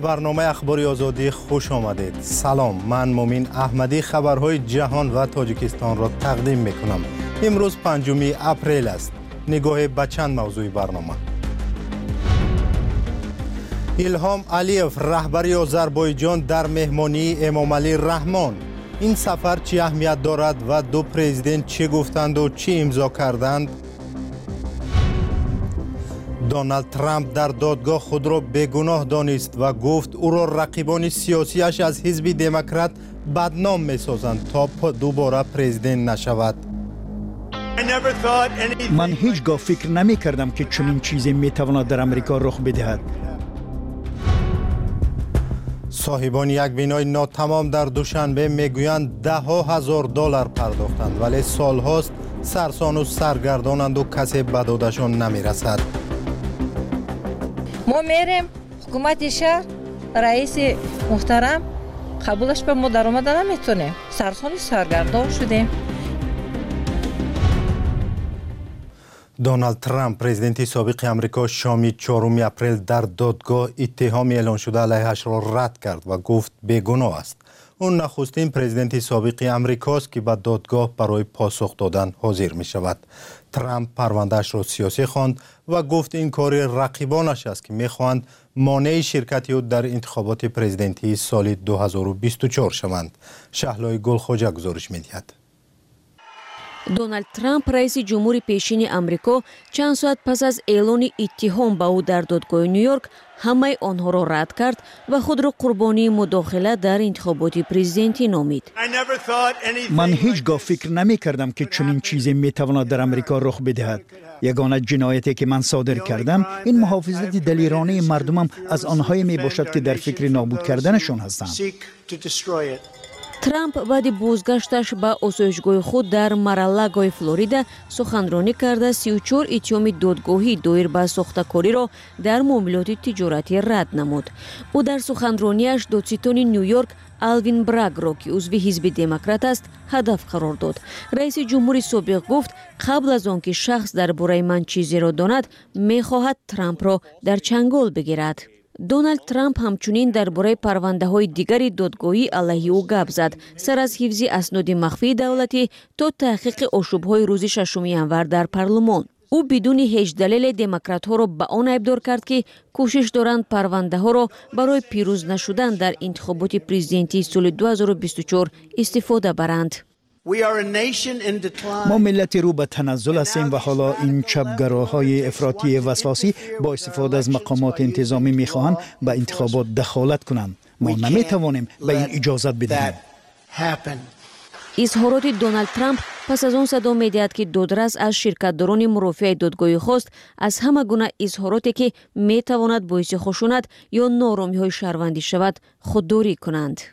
برنامه اخباری آزادی خوش آمدید. سلام، من مومین احمدی خبرهای جهان و تاجیکستان را تقدیم میکنم. امروز 5 اپریل است. نگاه به چند موضوع برنامه. ایلهام علیف رهبر آذربایجان در مهمانی امامعلی رحمان. این سفر چی اهمیت دارد و دو پرزیدنت چه گفتند و چی امضا کردند؟ دونالد ترامپ در دادگاه خود را بیگناه دانست و گفت او را رقیبان سیاسیش از حزب دموکرات بدنام می‌سازند تا دوباره پرزیدنت نشود. من هیچگاه فکر نمی کردم که چنین چیزی می تواند در امریکا رخ بدهد. صاحبان یک بینای ناتمام در دوشنبه میگویند $10,000 پرداختند ولی سالهاست سرسان و سرگردانند و کسی به دادشان نمیرسد. ما میریم حکومت شهر رئیس محترم قبولش به ما در آمده نمیتونیم. سرسان سرگردان شدیم. دونالد ترامپ پرزیدنت سابق امریکا شام 4 اپریل در دادگاه اتهام اعلان شده علیهش را رد کرد و گفت بیگناه است. اون نخستین پرزیدنت سابق امریکاست که به دادگاه برای پاسخ دادن حاضر می شود. ترامپ پروندهش را سیاسی خواند و گفت این کار رقیبانش است که می خواهند مانع شرکت او در انتخابات پرزیدنتی سال 2024 شوند. شهلای گلخوجه گزارش می دهد. دونالد ترامپ رئیس جمهور پیشین امریکا چند ساعت پس از اعلان اتهام به او در دادگاه نیویورک همه آنها را رد کرد و خود را قربانی مداخله در انتخابات پرزیدنتی نامید. من هیچگاه فکر نمی کردم که چنین چیزی می تواند در امریکا رخ بدهد. یگانه جنایتی که من صادر کردم این محافظت دلیرانه مردمم از آنهایی می باشد که در فکر نابود کردنشان هستند. ترامپ بعد بازگشتش به آسایشگاه خود در مارالاگو فلوریدا سخنرانی کرده 34 اتهام دادگاهی دایر به ساخته‌کاری را در معاملات تجارتی رد نمود. او در سخنرانیش دادستان نیویورک آلوین براگ را که عضو حزب دموکرات است هدف قرار داد. رئیس جمهور سابق گفت قبل از آنکه شخص درباره من چیزی را داند می‌خواهد ترامپ را در چنگال بگیرد. دونالد ترامپ همچنین درباره پرونده‌های دیگری دادگاهی علیه او گپ زد، سر از حفظ اسناد مخفی دولتی تا تحقیق آشوب‌های روز 6 ینور در پارلمان. او بدون هیچ دلیل دموکرات‌ها را به آن ابدار کرد که کوشش دارند پرونده‌ها را برای پیروز نشدن در انتخابات پرزیدنتی سال 2024 استفاده برند. ما ملتی رو به تنزل هستیم و حالا این چپگراهای افراطی وسواسی با استفاده از مقامات انتظامی میخواهند به انتخابات دخالت کنند. ما نمیتوانیم به این اجازت بدهیم. اظهارات دونالد ترامپ پس از آن صدا می‌دهد که دادرس از شرکت‌داران مرافع دادگاهی خواست از همه گونه اظهاراتی که میتواند باعث خشونت یا نارامی‌های شهروندی شود خودداری کنند.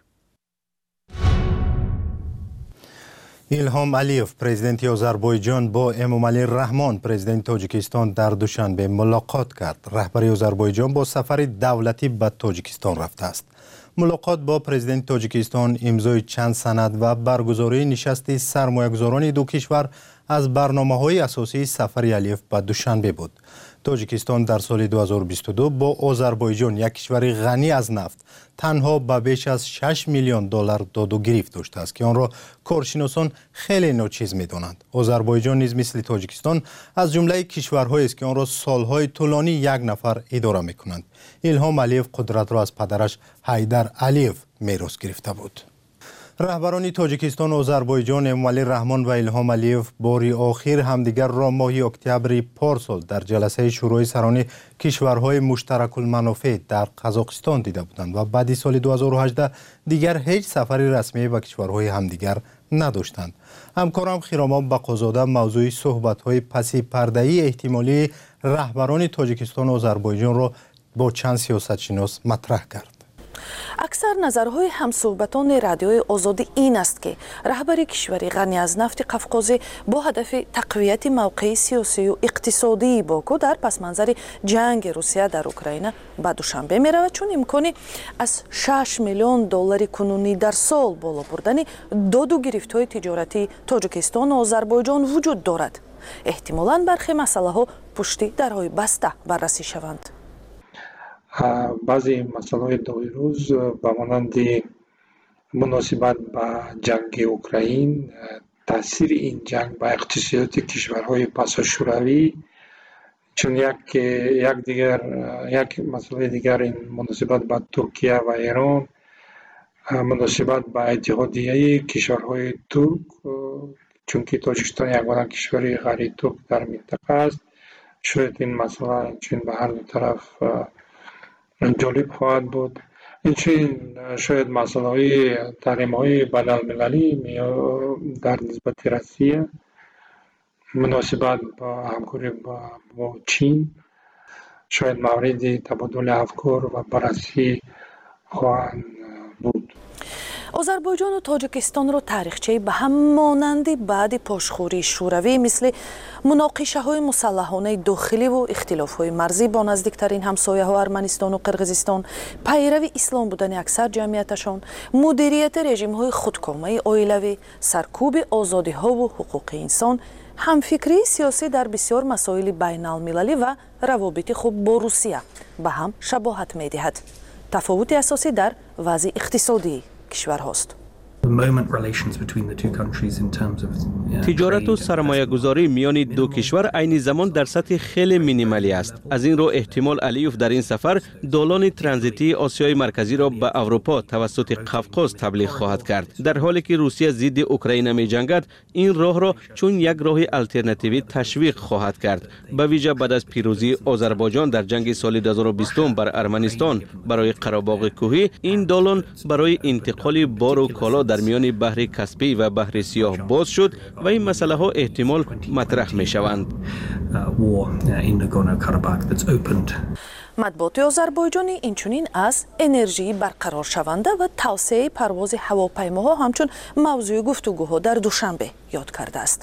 ایلهام علیف پرزیدنت آذربایجان با امامعلی رحمان پرزیدنت تاجیکستان در دوشنبه ملاقات کرد. رهبر آذربایجان با سفر دولتی به تاجیکستان رفته است. ملاقات با پرزیدنت تاجیکستان امضای چند سند و برگزاری نشست سرمایه‌گذاران دو کشور از برنامه‌های اساسی سفر علیف به دوشنبه بود. تاجیکستان در سال 2022 با آذربایجان یک کشور غنی از نفت تنها به بیش از $6 میلیون داد و گرفت داشته است که آن را کارشناسان خیلی ناچیز می‌دانند. آذربایجان نیز مثل تاجیکستان از جمله کشورهایی است که آن را سالهای طولانی یک نفر اداره می‌کنند. ایلهام علیف قدرت را از پدرش حیدر علیف میراث گرفته بود. رهبران تاجیکستان و آذربایجان امامعلی رحمان و ایلهام علیف باری آخر همدیگر را ماه اکتبر پارسال در جلسه شورای سران کشورهای مشترک المنافع در قزاقستان دیده بودند و بعد سال 2018 دیگر هیچ سفری رسمی به کشورهای همدیگر نداشتند. همکارم خیرامان بقازاده موضوع صحبت‌های پسی پرده‌ای احتمالی رهبران تاجیکستان و آذربایجان را با چند سیاستشناس مطرح کرد. اکثر نظرهای همصحبتان رادیوی آزادی این است که رهبر کشوری غنی از نفت قفقازی با هدف تقویت موقع سیاسی و اقتصادی باکو در پس منظر جنگ روسیه در اوکراین به دوشنبه می رود، چون امکانی از $6 میلیون کنونی در سال بالا بردن داد و گرفت‌های تجارتی تاجیکستان و آذربایجان وجود دارد. احتمالاً برخی مسئله ها پشت درهای بسته بررسی شوند. баъзе масъалаҳои доирӯз ба монанди муносибат ба ҷанги Украин, таъсири ин ҷанг ба иқтисодиёти кишварҳои пасошӯравӣ, чун як масъалаи дигар ин муносибат ба Туркия ва Эрон, муносибат ба иттиҳодияи кишварҳои турк, чунки Тоҷикистон ягона кишвари ғайри турк дар минтақа аст. Шояд ин масъала инчунин ба ҳар ду тараф ҷолиб хоҳад буд. Инчунин шояд масъалаҳои таҳримҳои байналмилалӣ дар нисбати Россия, муносибат ба ҳамкорӣ бо Чин шояд мавриди табодули афкор ва баррасӣ хоҳанд буд. озарбойҷону тоҷикистонро таърихчаи ба ҳам монанди баъди пошхӯрии шӯравӣ мисли муноқишаҳои мусаллаҳонаи дохиливу ихтилофҳои марзӣ бо наздиктарин ҳамсояҳо Арманистону Қирғизистон, пайрави ислом будани аксар ҷамъияташон, мудирияти режимҳои худкомаи оилавӣ, саркӯби озодиҳову ҳуқуқи инсон, ҳамфикрии сиёсӣ дар бисёр масоили байналмилалӣ ва равобити хуб бо Русия ба ҳам шабоҳат медиҳад. тафовути асосӣ дар вазъи иқтисодии кишварҳост. тиҷорату сармоягузорӣ миёни ду кишвар айни замон дар сатҳи хеле минималӣ аст. Аз ин ро эҳтимол Алиев дар ин сафар долони транзитии Осиёи марказиро ба Аврупо тавассути Қавқоз таблиғ хоҳад кард. Дар ҳоле ки Русия зидди Украина меҷангад, ин роҳро чун як роҳи алтернативӣ ташвиқ хоҳад кард. Ба виҷа баъд аз пирӯзии Озарбойҷон дар ҷанги соли 2020 бар Арманистон барои Қаробоғи кӯҳӣ, ин долон барои интиқоли бору коло дар миёни баҳри Каспий ва баҳри Сиёҳ боз шуд ва ин масъалаҳо эҳтимол матраҳ мешаванд. матбуоти озарбойҷонӣ инчунин аз энержии барқароршаванда ва тавсеяи парвози ҳавопаймоҳо ҳамчун мавзӯи гуфтугӯҳо дар душанбе ёд кардааст.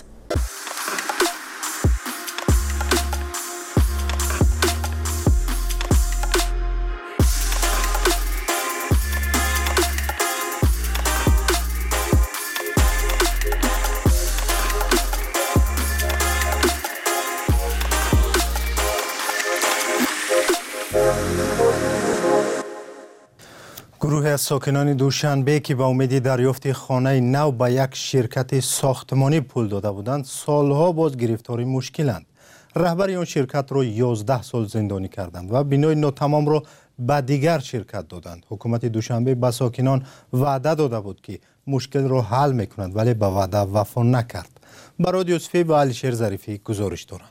گروهی از ساکنان دوشنبه که با امید دریافت خانه نو به یک شرکت ساختمانی پول داده بودند سالها باز گرفتاری مشکلند. رهبر آن شرکت را 11 سال زندانی کردند و بنای ناتمام را به دیگر شرکت دادند. حکومت دوشنبه به ساکنان وعده داده بود که مشکل را حل میکنند ولی به وعده وفا نکرد. برای یوسفی و علیشیر ظریفی گزارش دارند.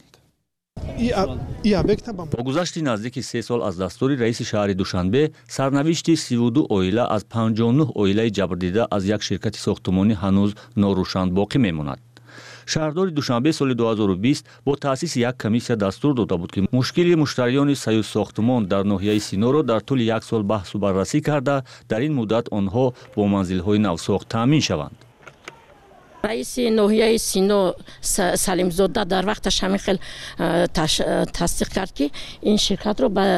با گذشت نزدیک 3 سال از دستور رئیس شهر دوشنبه، سرنوشت 32 عائله از 59 عائله جبردیده از یک شرکت ساختمانی هنوز ناروشن باقی میماند. شهردار دوشنبه سال 2020 با تأسیس یک کمیسیا دستور داده بود که مشکل مشتریان سیوز ساختمان در ناحیه سینو را در طول 1 سال بحث و بررسی کرده در این مدت آنها با منزل‌های نوساخت تامین شوند. رئیس ناحیه سینو سلیمزاده در وقتش همین خیلی تصدیق کرد که این شرکت رو به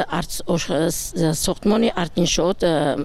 ساختمان ارتینشات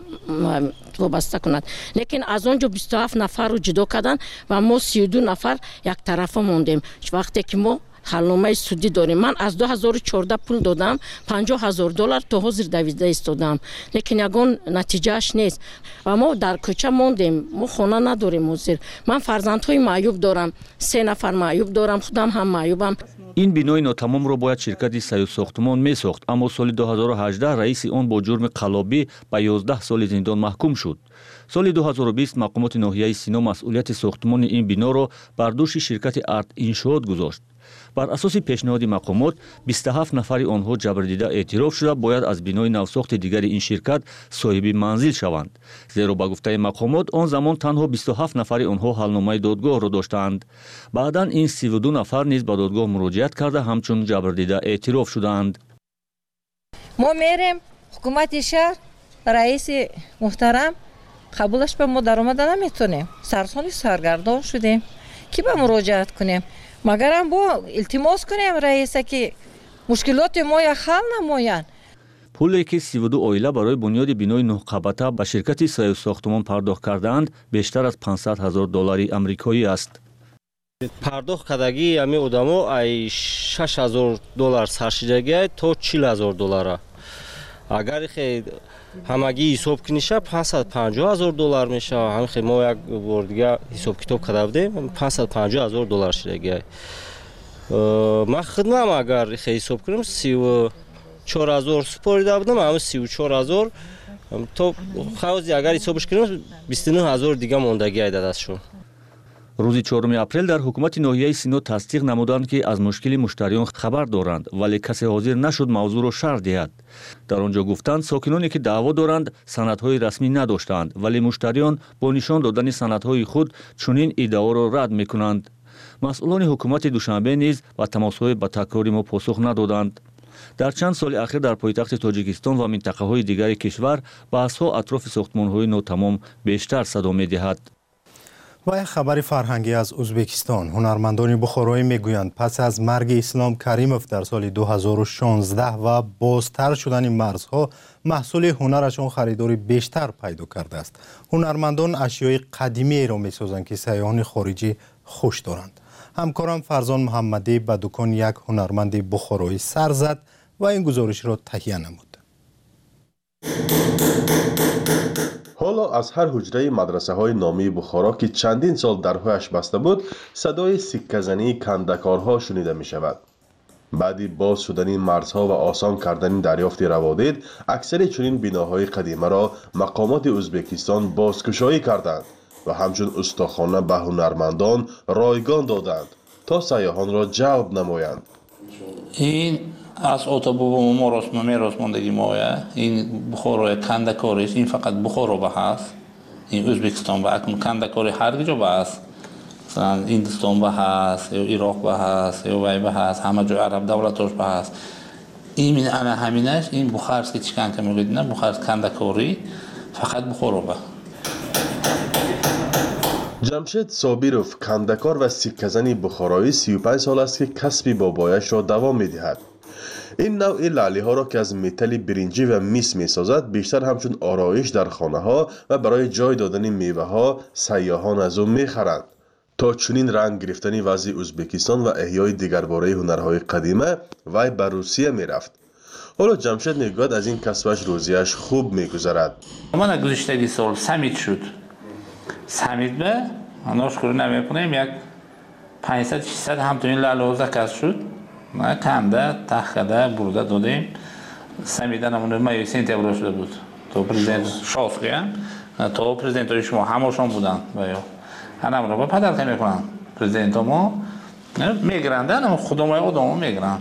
وابسته کند. لیکن از اونجا 27 نفر رو جدا کردن و ما 32 نفر یک طرفه موندیم. وقتی که ما حلنامه سودی داریم، من از 2014 پول دادم، $50,000 تا حاضر دویده ایستادم، لیکن یگان نتیجهش نیست و ما در کوچه موندیم. ما خانه نداریم حاضر. من فرزندهای معیوب دارم، 3 نفر معیوب دارم، خودم هم معیوبم. این بینای ناتمام را باید شرکت سیوز ساختمان می ساخت، اما سال 2018 رئیس آن با جرم قلابی به 11 سال زندان محکوم شد. سال 2020 مقامات ناحیه سینو مسئولیت ساختمان این بنا را بر دوش شرکت ارت انشاءات گذاشت. بر اساس پیشنهاد مقامات 27 نفر آنها جبردیده اعتراف شده باید از بنای نوساخت دیگر این شرکت صاحب منزل شوند، زیرا با گفته مقامات آن زمان تنها 27 نفر آنها حلنامه دادگاه را داشتند. بعداً این 32 نفر نیز به دادگاه مراجعت کرده همچون جبردیده اعتراف شدند. ما میریم حکومت شهر رئیس محترم قبولش به ما در اومده نمیتونیم، سرسانی سرگردان شدیم که به مراجعت کنیم، مگر هم با التماس کنیم رئیسه که مشکلات ما یک حل نمایند. پولی که 32 عائله برای بنیاد بنای 9 قبطه به شرکت سیوز ساختمان پرداخت کردند بیشتر از $500,000 آمریکایی است. پرداخت کردگی امی آدما $6,000 سرشیدگی تا $40,000. اگر خیلی همگی حساب کنیشه 550,000 دلار میشه. هم خیلی ما یک بار دیگه حساب کتاب کردیم 550,000 دلار شده. ما خدمم اگر خیلی حساب کنیم 34,000 سپاری بودم، همه 34,000 تو خوازی اگر حسابش کنیم 29,000 دیگه موندگی ایده دستشون. روزی 4 اپریل در حکومت ناحیه سینو تصدیق نمودند که از مشکل مشتریان خبر دارند، ولی کسی حاضر نشد موضوع را شرح دهد. در آنجا گفتند ساکنانی که دعوا دارند سندهای رسمی نداشتند، ولی مشتریان با نشان دادن سندهای خود چنین ادعا را رد میکنند. مسئولان حکومت دوشنبه نیز با تماس‌های با تکرار ما پاسخ ندادند. در چند سال اخیر در پایتخت تاجیکستان و منطقه‌های دیگر کشور بحث‌ها اطراف ساختمان‌های ناتمام بیشتر صدا می‌دهد. و یک خبر فرهنگی از ازبکستان. هنرمندان بخارایی میگویند پس از مرگ اسلام کریموف در سال 2016 و بازتر شدن مرزها محصول هنرشان خریداری بیشتر پیدا کرده است. هنرمندان اشیای قدیمی را میسازند که سیاحان خارجی خوش دارند. همکارم فرزان محمدی به دکان یک هنرمند بخارایی سر زد و این گزارش را تهیه نمود. حالا از هر حجره مدرسه های نامی بخارا که چندین سال درهایش بسته بود صدای سکه‌زنی کندکارها شنیده می شود. بعدی باز شدن مرزها و آسان کردن دریافت روادید اکثر چنین بناهای قدیمه را مقامات ازبکستان بازگشایی کردند و همچون استخوانه به هنرمندان رایگان دادند تا سیاحان را جلب نمایند. این از اتوبوم ما میراث ماندگی مایه. این بخارای کندکاری است. این فقط بخارا به هست. این ازبکستان به اکنون کندکاری هر جا به هست. مثلا هندوستان به هست یا عراق به هست یا وی به هست، همه جای عرب دولتاش به هست. این انا همینش این بخارس که چیکار که میگید نه بخارس کندکاری فقط بخارا به. جمشید صابیروف کندکار و سکه‌زنی بخارایی 35 سال است که کسب بابایش را دوام می‌دهد. این نوع لعلی ها را که از متل برنجی و میس می سازد بیشتر همچون آرایش در خانه ها و برای جای دادن میوه ها سیاحان از او می خرند. تا چنین رنگ گرفتن وضع ازبکستان و احیای دیگرباره هنرهای قدیمه وی به روسیه می رفت. حالا جمشید میگوید از این کسبش روزیش خوب می گذرد. من گذشته سال سمیت شد. سمیت به ناشکر نمی کنیم یک 500-600 همتونین لعله زکات شد. ما کنده تخته برده دادیم سمیدن همون مایه سنتبر شده بود تو پرزیدنت شافقی هم تو پرزیدنت شما همشون بودن همون رو با پدر که میکنن پرزیدنت ما میگرندن اما خودمای آدم میگرن.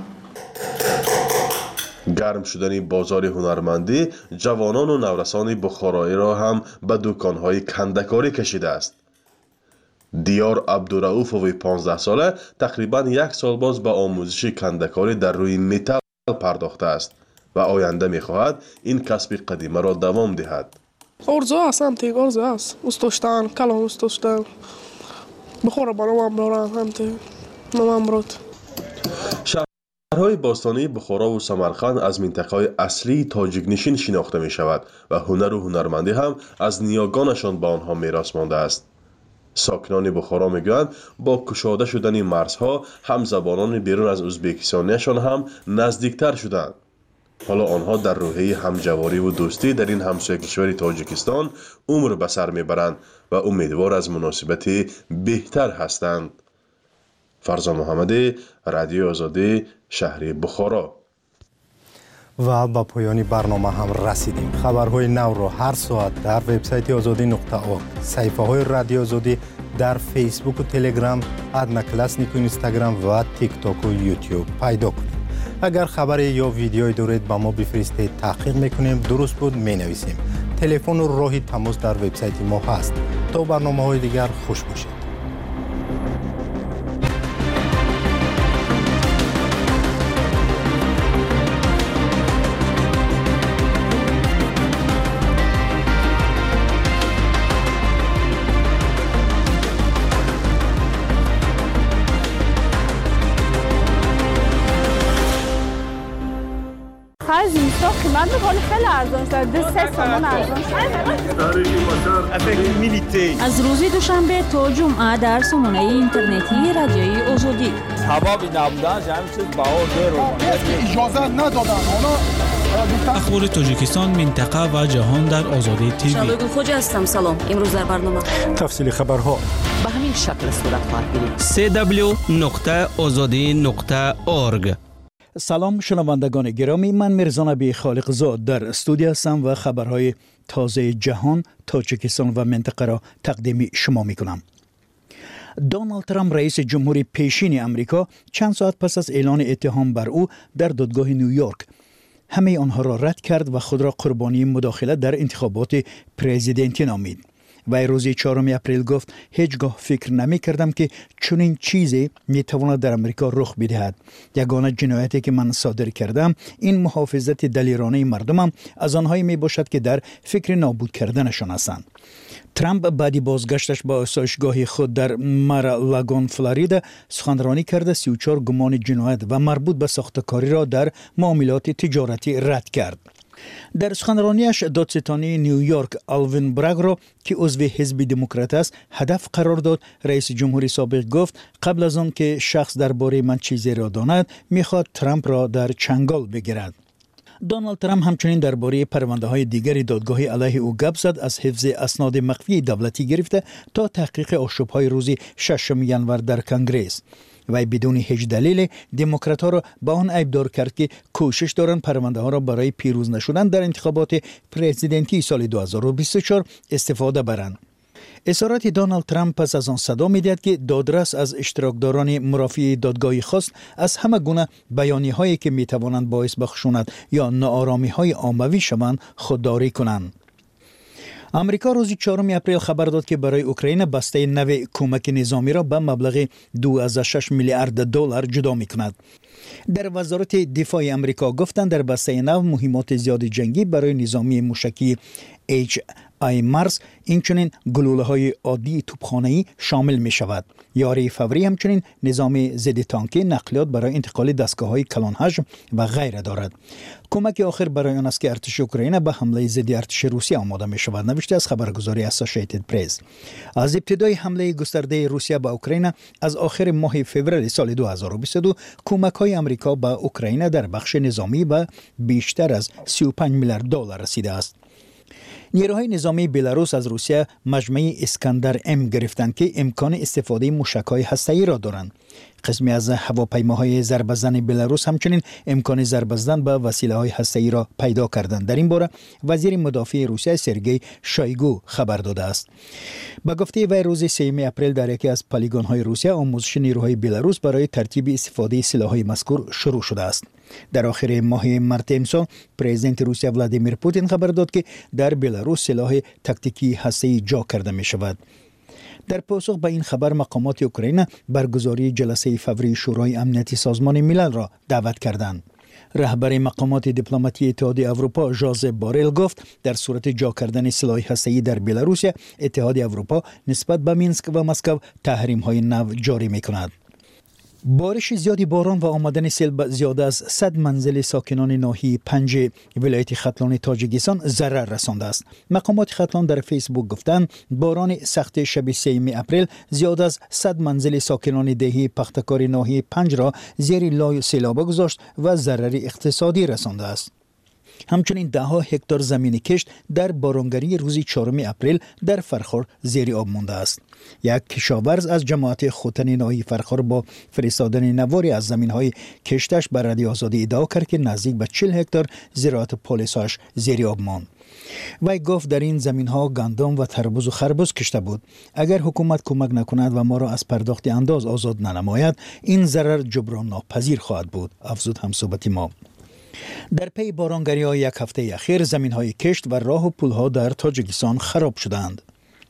گرم شدن بازار هنرمندی جوانان و نورسان بخارایی را هم به دکانهای کندکاری کشیده است. دیار عبدالرؤوف 15 ساله تقریبا 1 سال باز به آموزش کندکاری در روی متل پرداخته است و آینده می‌خواهد این کسب قدیمه را دوام دهد. ارزو است هم تیگ ارزو است استوشتن کلام استوشتن بخوره برام دارن هم تیگ نمامرود. شهرهای باستانی بخارا و سمرقند از منطقه‌های اصلی تاجیک نشین شناخته می‌شود و هنر و هنرمندی هم از نیاگانشان به آنها میراث مانده است. ساکنان بخارا میگویند با گشاده شدن مرزها هم زبانان بیرون از ازبکستانیشان هم نزدیکتر شدند. حالا آنها در روحیه همجواری و دوستی در این همسایه کشور تاجیکستان عمر به سر میبرند و امیدوار از مناسبتی بهتر هستند. فرزان محمدی، رادیو آزادی، شهر بخارا. و با پایان برنامه هم رسیدیم. خبرهای نو را هر ساعت در وبسایت azadi.org، صفحه های رادیو آزادی در فیسبوک و تلگرام، ادنکلاسنیک و اینستاگرام و تیک تاک و یوتیوب پیدا کنید. اگر خبری یا ویدیویی دارید با ما بفرستید تحقیق میکنیم، درست بود مینویسیم. تلفن و راه تماس در وبسایت ما هست. تا برنامه‌های دیگر خوش باشید. خیلی ارزان شد. 3 تومان ارزان شد. از روز دوشنبه تا جمعه در سامانه اینترنتی رادیوی آزادی. سبب نبودن همین چیز بهار داره. اجازه ندادن. اونا اخبار تاجیکستان، منطقه و جهان در آزادی تیوی. شادگل خوجا هستم. سلام. امروز در برنامه تفصیل خبرها به همین شکل صورت خواهد گرفت. www.azadi.org. سلام شنوندگان گرامی، من میرزا نبی خالق زاد در استودیو هستم و خبرهای تازه جهان، تاجیکستان و منطقه را تقدیم شما میکنم. دونالد ترامپ رئیس جمهوری پیشین امریکا چند ساعت پس از اعلان اتهام بر او در دادگاه نیویورک همه آنها را رد کرد و خود را قربانی مداخله در انتخابات پرزیدنتی نامید. و روز 4 اپریل گفت هیچگاه فکر نمی کردم که چنین چیزی می تواند در امریکا رخ بدهد. یگانه جنایتی که من صادر کردم این محافظت دلیرانه مردمم از آنهایی می باشد که در فکر نابود کردنشان هستند. ترامپ بعدی بازگشتش با آسایشگاه خود در مار-ا-لاگون فلوریدا سخنرانی کرده 34 گمان جنایت و مربوط به ساختکاری را در معاملات تجارتی رد کرد. در سخنرانیش دادستانی نیویورک آلوین براگ را که عضو حزب دموکرات است هدف قرار داد. رئیس جمهوری سابق گفت قبل از آن که شخص درباره من چیزی را داند میخواد ترامپ را در چنگال بگیرد. دونالد ترامپ همچنین درباره پرونده‌های دیگری دادگاهی علیه او گپ زد، از حفظ اسناد مخفی دولتی گرفته تا تحقیق آشوب‌های روز 6 ژانویه در کنگره. و بدون هیچ دلیل دموکرات‌ها را با آن عیبدار کرد که کوشش دارند پرونده‌ها را برای پیروز نشدن در انتخابات پرزیدنتی سال 2024 استفاده برند. اظهارات دونالد ترامپ پس از آن صدا می‌دهد که دادرس از اشتراکداران مرافعه دادگاهی خواست از همه گونه بیانیه‌هایی که می‌توانند باعث به خشونت یا ناآرامی‌های عاموی شوند خودداری کنند. امریکا روز 4 اپریل خبر داد که برای اوکراین بسته نو کمک نظامی را به مبلغ 2.6 میلیارد دلار جدا می‌کند. در وزارت دفاع امریکا گفتند در بسته نو مهمات زیاد جنگی برای نظامی موشکی HIMARS اینچنین گلوله‌های عادی توپخانه‌ای شامل می‌شود. یاری فوری همچنین نظام ضد تانکی نقلیات برای انتقال دستگاه‌های کلان حجم و غیره دارد. کمک آخر برای آن است که ارتش اوکراین به حمله ضد ارتش روسیه آماده می‌شود، نوشته از خبرگزاری اسوسییتد پرس. از ابتدای حمله گسترده روسیه به اوکراین از آخر ماه فوریه سال 2022 کمک‌های آمریکا به اوکراین در بخش نظامی به بیشتر از 35 میلیارد دلار رسیده است. نیروهای نظامی بلاروس از روسیه مجمع اسکندر ام گرفتند که امکان استفاده موشک‌های هسته‌ای را دارند. قسمی از هواپیماهای ضربه‌زن بلاروس همچنین امکان ضربه زدن به وسیله‌های هسته‌ای را پیدا کردند. در این باره وزیر مدافع روسیه سرگئی شایگو خبر داده است. با گفته وی روز 3 اپریل در یکی از پلیگون‌های روسیه آموزش نیروهای بلاروس برای ترتیب استفاده سلاح‌های مذکور شروع شده است. در آخر ماه مارس امسال پرزیدنت روسیه ولادیمیر پوتین خبر داد که در بلاروس سلاح تاکتیکی هسته‌ای جا کرده می شود. در پاسخ به این خبر مقامات اوکراین برگزاری جلسه فوری شورای امنیتی سازمان ملل را دعوت کردند. رهبر مقامات دیپلماتی اتحادیه اروپا ژوزپ بارل گفت در صورت جا کردن سلاح هسته‌ای در بلاروس اتحادیه اروپا نسبت به مینسک و مسکو تحریم‌های نو جاری می‌کند. بارش زیادی باران و آمدن سیل به زیاده از 100 منزل ساکنان ناحیه 5 ولایت ختلان تاجیکستان ضرر رسانده است. مقامات ختلان در فیسبوک گفتند باران سخت شب 3 اپریل زیاد از 100 منزل ساکنان دهه پختکار ناحیه 5 را زیر لای سیلاب گذاشت و ضرر اقتصادی رسانده است. همچنین 10 هکتار زمین کشت در بارانگری روز 4 اپریل در فرخار زیر آب مانده است. یک کشاورز از جماعت خوتن ناحیه فرخار با فرستادن نواری از زمین‌های کشتش بر رادیو آزادی ادعا کرد که نزدیک به 40 هکتار زراعت پالیساش زیر آب ماند. وی گفت در این زمین‌ها گندم و تربوز و خربوز کشته بود. اگر حکومت کمک نکند و ما را از پرداخت انداز آزاد ننماید این ضرر جبران ناپذیر خواهد بود، افزود همصحبت ما. در پی بارانگری‌های یک هفته اخیر زمین‌های کشت و راه و پل‌ها در تاجیکستان خراب شدند.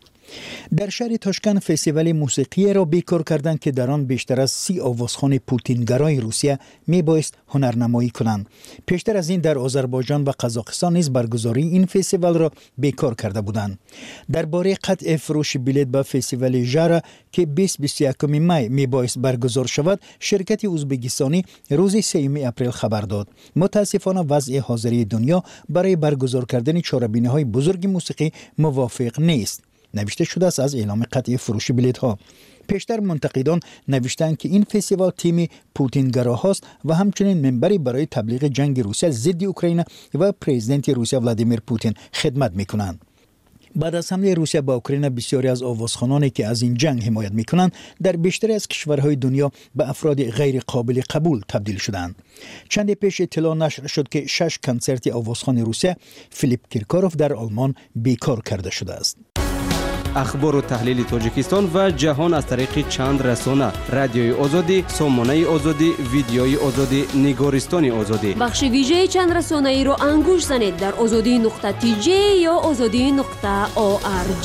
در شهر تاشکند فستیوال موسیقی را بیکار کردند که در آن بیشتر از 30 آوازخوان پوتینگرای روسیه میبایست هنرنمایی کنند. پیشتر از این در آذربایجان و قزاقستان نیز برگزاری این فستیوال را بیکار کرده بودند. درباره قطع فروش بلیط به فستیوال ژارا که 20-21 می میبایست برگزار شود، شرکت ازبکستانی روز 3 اپریل خبر داد. متاسفانه وضع حاضری دنیا برای برگزار کردن چهاربینی‌های بزرگ موسیقی موافق نیست. نوشته شده است از اعلام قطعی فروش بلیط ها. پیشتر منتقدان نوشتند که این فستیوال تیم پوتینگراهاست و همچنین منبری برای تبلیغ جنگ روسیه ضد اوکراین و پرزیدنت روسیه ولادیمیر پوتین خدمت میکنند. بعد از حمله روسیه با اوکراین بسیاری از آوازخوانانی که از این جنگ حمایت میکنند در بیشتری از کشورهای دنیا به افراد غیر قابل قبول تبدیل شدند. چند پیش اطلاع نشر شد که 6 کنسرت آوازخوان روسیه فیلیپ کیرکاروف در آلمان بیکار کرده شده است. اخبار و تحلیل تاجیکستان و جهان از طریق چند رسانه: رادیوی آزادی، سامانه آزادی، ویدیوی آزادی، نگارستان آزادی. بخش ویژه چند رسانه ای رو انگوش زنید در azadi.tj یا azadi.org.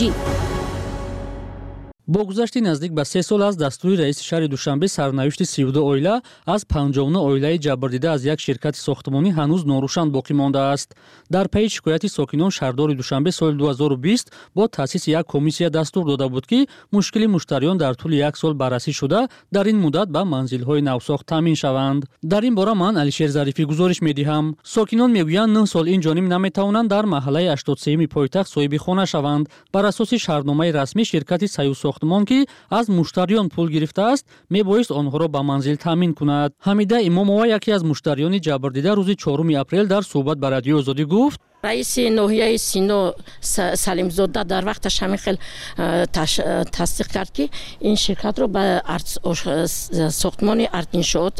با گذشت نزدیک به 3 سال از دستور رئیس شهر دوشنبه سرنوشت 32 oila از 59 oilای جبردیده از یک شرکت ساختمانی هنوز ناروشن باقی مانده است. در پی شکایت ساکنان شهردار دوشنبه سال 2020 با تأسیس یک کمیسیه دستور داده بود که مشکل مشتریان در طول یک سال بررسی شده در این مدت به منزل‌های نوساخت تامین شوند. در این باره من علیشیر ظریفی گزارش می‌دهم. ساکنان میگویند 9 سال این جانب نمی‌توانند در محله 83 پایتخت صاحب خانه شوند. بر اساس شهرنامه رسمی شرکت ساختمان که از مشتریان پول گرفته است میبایست آنها را به منزل تامین کند. حمیده امامова یکی از مشتریان جبردیده روز 4 اپریل در صحبت با رادیو آزادی گفت: رئیس ناحیه سینو سلیمزاده در وقتش همین خیلی تصدیق کرد که این شرکت رو به ساختمان ارتینشاد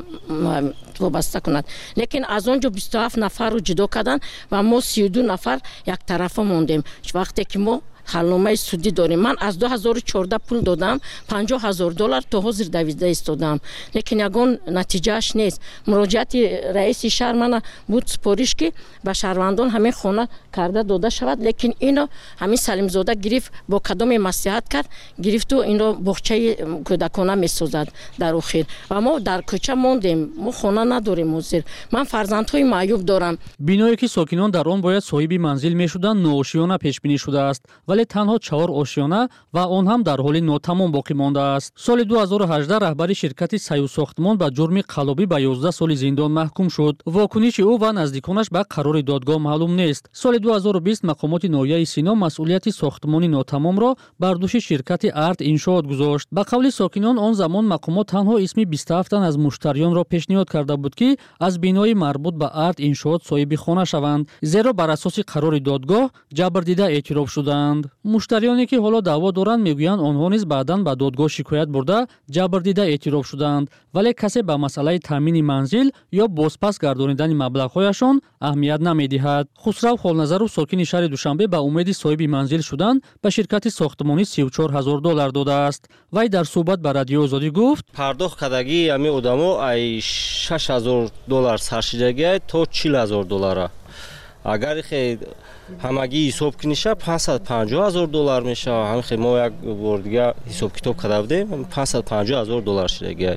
وابسته کند، لیکن از اونجا 27 نفر رو جدا کردن و ما 32 نفر یک طرفه موندیم. وقتی که ما حلنامه سودی داریم، من از 2014 پول دادم، $50,000 تا حاضر دویده استادم، لیکن یگان نتیجهش نیست. مراجعت رئیس شهر من بود سپارش که به شهروندان همین خانه کرده داده شود، لیکن اینو همین سلیمزاده گرفت با کدام مصلحت کرد گرفت و این رو باغچه کودکانه میسازد در اخیر و ما در کوچه موندیم، ما خانه نداریم حاضر. من فرزندهای معیوب دارم. بینایی که ساکنان در آن باید صاحب منزل میشدند نوآشیانه پیش بینی شده است، ولی تنها 4 آشیانه و آن هم در حال ناتمام باقی مانده است. سال 2018 رهبر شرکت سیو ساختمان به جرم قلابی به 11 سال زندان محکوم شد. واکنش او و نزدیکانش به قرار دادگاه معلوم نیست. سال 2020 مقامات ناحیه سینا مسئولیت ساختمان ناتمام را بر دوش شرکت ارت انشاءات گذاشت. به قول ساکنان آن زمان مقامات تنها اسم 27 تن از مشتریان را پیشنهاد کرده بود که از بینای مربوط به ارت انشاءات صاحب خانه شوند، زیرا بر اساس قرار دادگاه جبردیده اعتراف شدند. مشتریانی که حالا دعوا دارند میگویند آنها نیز بعداً به دادگاه شکایت برده جبردیده اعتراف شدند، ولی کسی به مسئله تامین منزل یا بازپس گردانیدن مبلغ‌هایشان اهمیت نمی‌دهد. خسرو خالنظرو ساکن شهر دوشنبه به امید صاحب منزل شدن به شرکت ساختمانی $34,000 داده است. وی در صحبت با رادیو آزادی گفت: پرداخت کردگی امی آدمو ای $6,000 سرشیدگی تا $40,000. اگر خیلی همگی حساب کنیشه $550,000 میشه. همین خیلی ما یک بار دیگه حساب کتاب کرده بودیم $550,000 شده.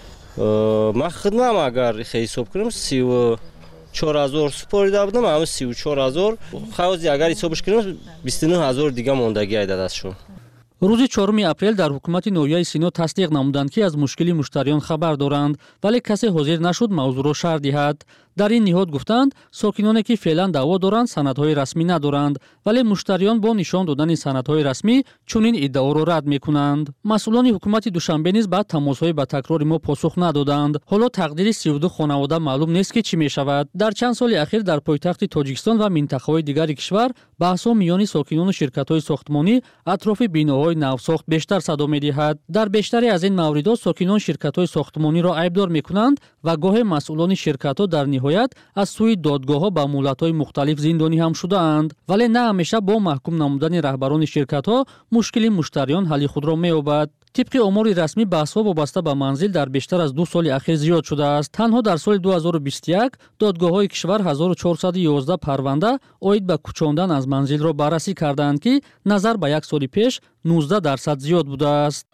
ما خدمت اگر خیلی حساب کنیم 34,000 سپاریده بودم، همه 34,000 خواهد اگر حسابش کنیم 29,000 دیگه موندگی ایده دستشون. روز 4 اپریل در حکومت ناحیه سینا تصدیق نمودند که از مشکل مشتریان خبر دارند، ولی کسی حاضر نشد موضوع را شرح دهد. در این نهاد گفتند ساکنانی که فعلا دعوا دارند سندهای رسمی ندارند، ولی مشتریان با نشان دادن سندهای رسمی چنین ادعا را رد میکنند. مسئولان حکومت دوشنبه نیز بعد تماس‌های با تکرار ما پاسخ ندادند. حالا تقدیر 32 خانواده معلوم نیست که چی میشود. در چند سال اخیر در پایتخت تاجیکستان و منطقه‌های دیگر کشور بحث‌ها میان ساکنان و شرکت‌های ساختمانی اطراف بیناهای نوساخت بیشتر صدا می‌دهد. در بیشتری از این موارد ساکنان شرکت‌های ساختمانی را عیبدار می‌کنند و گاهی مسئولان شرکت‌ها در نهایت از سوی دادگاه‌ها با مهلت‌های مختلف زندانی هم شده‌اند، ولی نه همیشه با محکوم نمودن رهبران شرکت‌ها مشکل مشتریان حل خود را می‌یابد. طبق آمار رسمی بحث‌ها وابسته به منزل در بیشتر از 2 سال اخیر زیاد شده است. تنها در سال 2021 دادگاه‌های کشور 1411 پرونده عاید به کوچاندن از منزل را بررسی کردند که نظر به یک سال پیش 19% زیاد بوده است.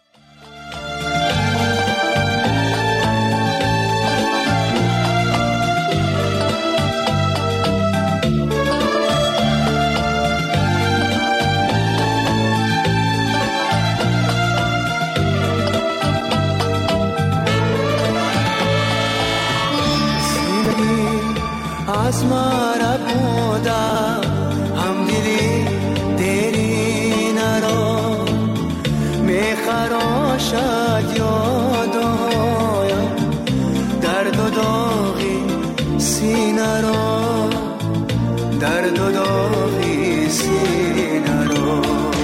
आसमान बूंदा हम दिली तेरी नरो मैं खरोश باشد یادایم درد و داغی سینه را درد و داغی سینه را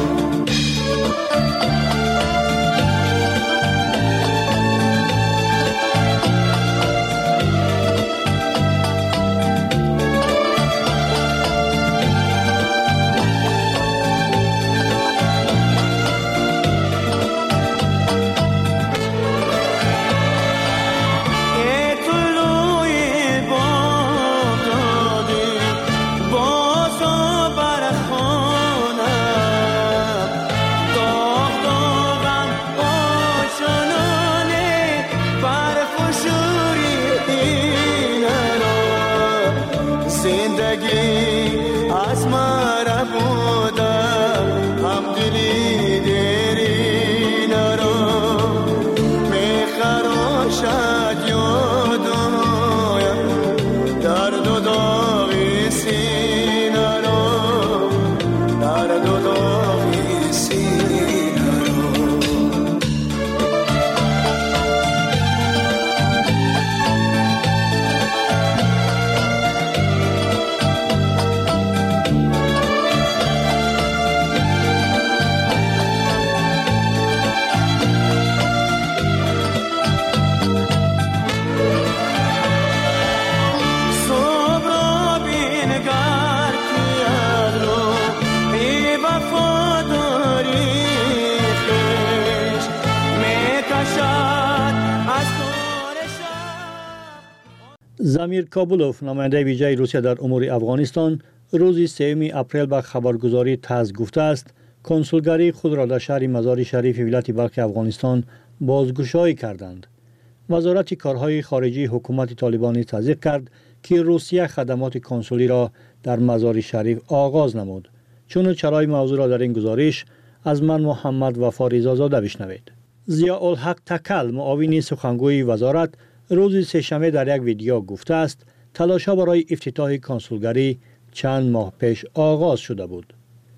زمیر کابولوف نماینده ویژه روسیه در امور افغانستان روز 3 اپریل به خبرگزاری تاس گفته است کنسولگری خود را در شهر مزار شریف ولایت بلخ افغانستان بازگشایی کردند. وزارت کارهای خارجی حکومت طالبان تصدیق کرد که روسیه خدمات کنسولی را در مزار شریف آغاز نمود. چون چرای موضوع را در این گزارش از من محمد وفا رضازاده بشنوید. ضیاءالحق تکل معاون سخنگوی وزارت روز سه‌شنبه در یک ویدیو گفته است تلاش‌ها برای افتتاح کنسولگری چند ماه پیش آغاز شده بود.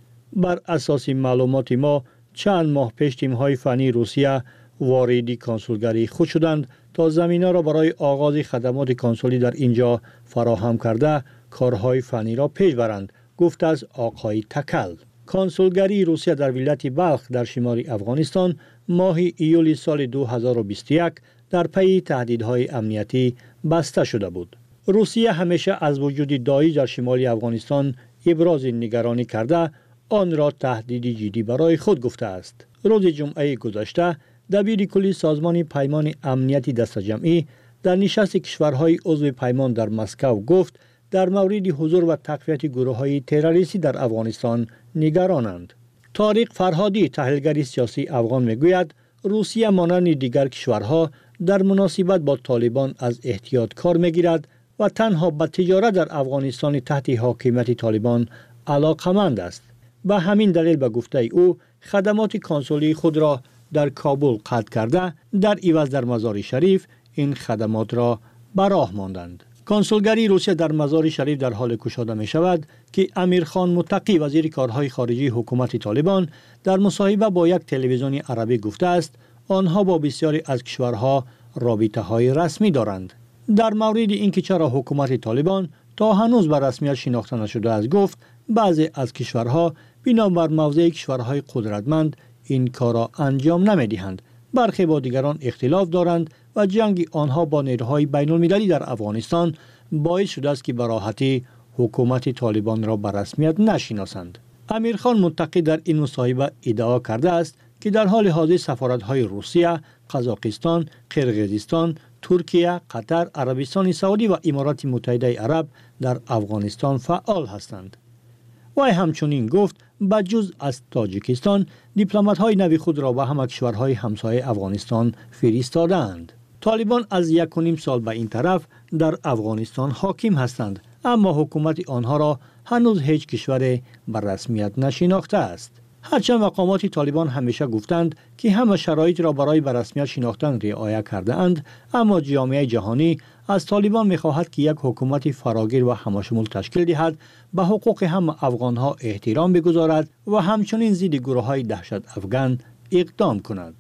بر اساس معلومات ما چند ماه پیش تیم‌های فنی روسیه وارد کنسولگری خود شدند تا زمینه را برای آغاز خدمات کنسولی در اینجا فراهم کرده کارهای فنی را پیش برند، گفت از آقای تکل. کنسولگری روسیه در ولایت بلخ در شمال افغانستان ماه ایول سال 2021 در پی تهدیدهای امنیتی بسته شده بود. روسیه همیشه از وجود داعش در شمال افغانستان ابراز نگرانی کرده آن را تهدیدی جدی برای خود گفته است. روز جمعه گذشته دبیر کلی سازمان پیمان امنیتی دست جمعی در نشست کشورهای عضو پیمان در مسکو گفت در مورد حضور و تقویت گروه‌های تروریستی در افغانستان نگرانند. طارق فرهادی تحلیلگر سیاسی افغان میگوید روسیه مانند دیگر کشورها در مناسبت با طالبان از احتیاط کار میگیرد و تنها به تجارت در افغانستان تحت حاکمیت طالبان علاقمند است. به همین دلیل به گفته او خدمات کنسولی خود را در کابل قطع کرده در عوض در مزار شریف این خدمات را به راه ماندند. کنسولگری روسیه در مزار شریف در حال گشاده می شود که امیرخان متقی وزیر کارهای خارجی حکومت طالبان در مصاحبه با یک تلویزیون عربی گفته است آنها با بسیاری از کشورها رابطه های رسمی دارند. در مورد اینکه چرا حکومت طالبان تا هنوز به رسمیت شناخته نشده است گفت بعضی از کشورها بنابر موضع کشورهای قدرتمند این کار را انجام نمیدهند. برخی با دیگران اختلاف دارند و جنگ آنها با نیروهای بین المللی در افغانستان باعث شده است که به راحتی حکومت طالبان را به رسمیت نشناسند. امیرخان متقی در این مصاحبه ادعا کرده است که در حال حاضر سفارت‌های روسیه، قزاقستان، قرقیزستان، ترکیه، قطر، عربستان سعودی و امارات متحده عرب در افغانستان فعال هستند. وی همچنین گفت بجز از تاجیکستان دیپلمات‌های نوی خود را به همه کشورهای همسایه افغانستان فرستادند. طالبان از 1.5 سال به این طرف در افغانستان حاکم هستند اما حکومت آنها را هنوز هیچ کشور به رسمیت نشناخته است. هرچند مقامات طالبان همیشه گفتند که همه شرایط را برای به رسمیت شناختن رعایت کرده اند اما جامعه جهانی از طالبان می‌خواهد که یک حکومت فراگیر و همشمول تشکیل دهد، به حقوق همه افغان‌ها احترام بگذارد و همچنین ضد گروه‌های دهشت افغان اقدام کند.